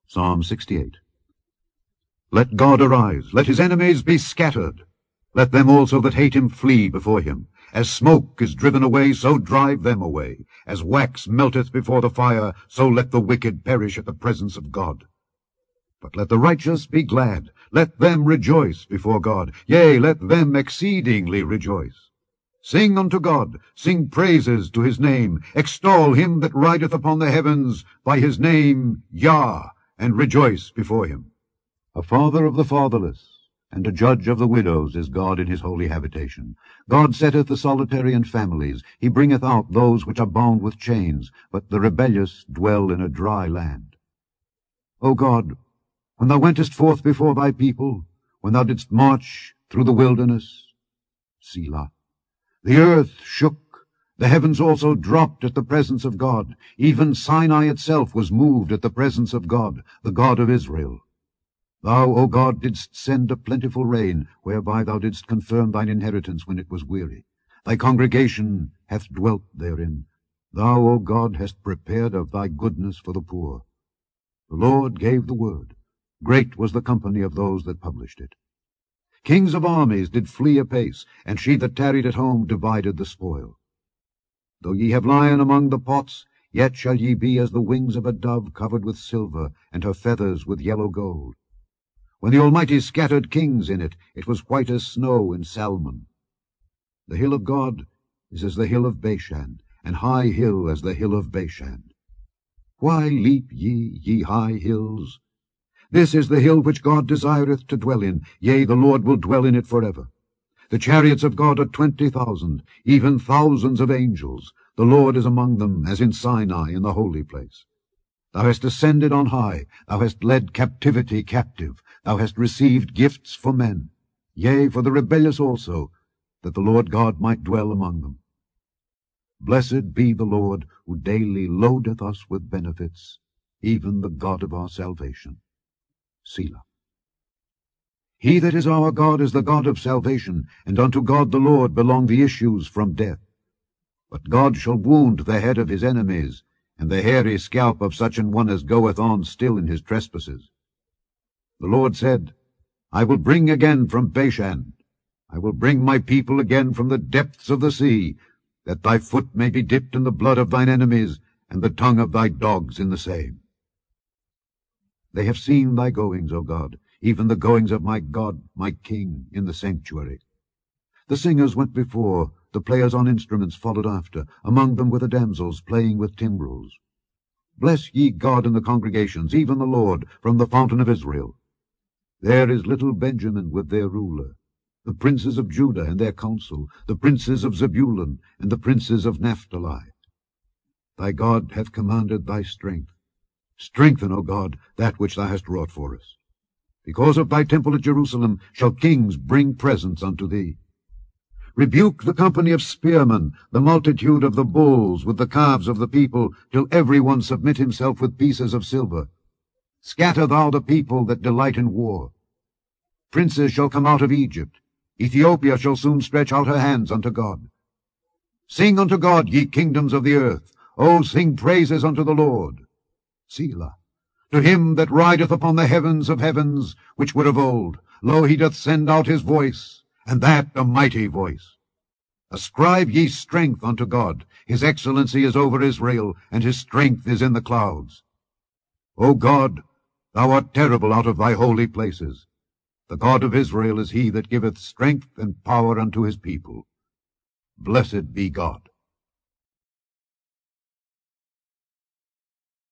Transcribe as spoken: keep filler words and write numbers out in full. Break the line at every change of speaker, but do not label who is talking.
Psalm sixty-eight. Let God arise, let his enemies be scattered. Let them also that hate him flee before him. As smoke is driven away, so drive them away. As wax melteth before the fire, so let the wicked perish at the presence of God. But let the righteous be glad, let them rejoice before God, yea, let them exceedingly rejoice. Sing unto God, sing praises to his name, extol him that rideth upon the heavens by his name, Yah, and rejoice before him. A father of the fatherless, and a judge of the widows is God in his holy habitation. God setteth the solitary in families, he bringeth out those which are bound with chains, but the rebellious dwell in a dry land. O God, when thou wentest forth before thy people, when thou didst march through the wilderness, Selah. The earth shook, the heavens also dropped at the presence of God. Even Sinai itself was moved at the presence of God, the God of Israel. Thou, O God, didst send a plentiful rain, whereby thou didst confirm thine inheritance when it was weary. Thy congregation hath dwelt therein. Thou, O God, hast prepared of thy goodness for the poor. The Lord gave the word. Great was the company of those that published it. Kings of armies did flee apace, and she that tarried at home divided the spoil. Though ye have lion among the pots, yet shall ye be as the wings of a dove covered with silver, and her feathers with yellow gold. When the Almighty scattered kings in it, it was white as snow in Salmon. The hill of God is as the hill of Bashan, and high hill as the hill of Bashan. Why leap ye, ye high hills? This is the hill which God desireth to dwell in, yea, the Lord will dwell in it forever. The chariots of God are twenty thousand, even thousands of angels. The Lord is among them, as in Sinai in the holy place. Thou hast ascended on high, thou hast led captivity captive, thou hast received gifts for men, yea, for the rebellious also, that the Lord God might dwell among them. Blessed be the Lord, who daily loadeth us with benefits, even the God of our salvation. Selah. He that is our God is the God of salvation, and unto God the Lord belong the issues from death. But God shall wound the head of his enemies, and the hairy scalp of such an one as goeth on still in his trespasses. The Lord said, I will bring again from Bashan, I will bring my people again from the depths of the sea, that thy foot may be dipped in the blood of thine enemies, and the tongue of thy dogs in the same. They have seen thy goings, O God, even the goings of my God, my King, in the sanctuary. The singers went before, the players on instruments followed after, among them were the damsels playing with timbrels. Bless ye God in the congregations, even the Lord, from the fountain of Israel. There is little Benjamin with their ruler, the princes of Judah and their council, the princes of Zebulun and the princes of Naphtali. Thy God hath commanded thy strength. Strengthen, O God, that which thou hast wrought for us. Because of thy temple at Jerusalem shall kings bring presents unto thee. Rebuke the company of spearmen, the multitude of the bulls with the calves of the people, till every one submit himself with pieces of silver. Scatter thou the people that delight in war. Princes shall come out of Egypt. Ethiopia shall soon stretch out her hands unto God. Sing unto God, ye kingdoms of the earth. O sing praises unto the Lord. Selah. To him that rideth upon the heavens of heavens, which were of old, lo, he doth send out his voice, and that a mighty voice. Ascribe ye strength unto God. His excellency is over Israel, and his strength is in the clouds. O God, thou art terrible out of thy holy places. The God of Israel is he that giveth strength and power unto his people. Blessed be God.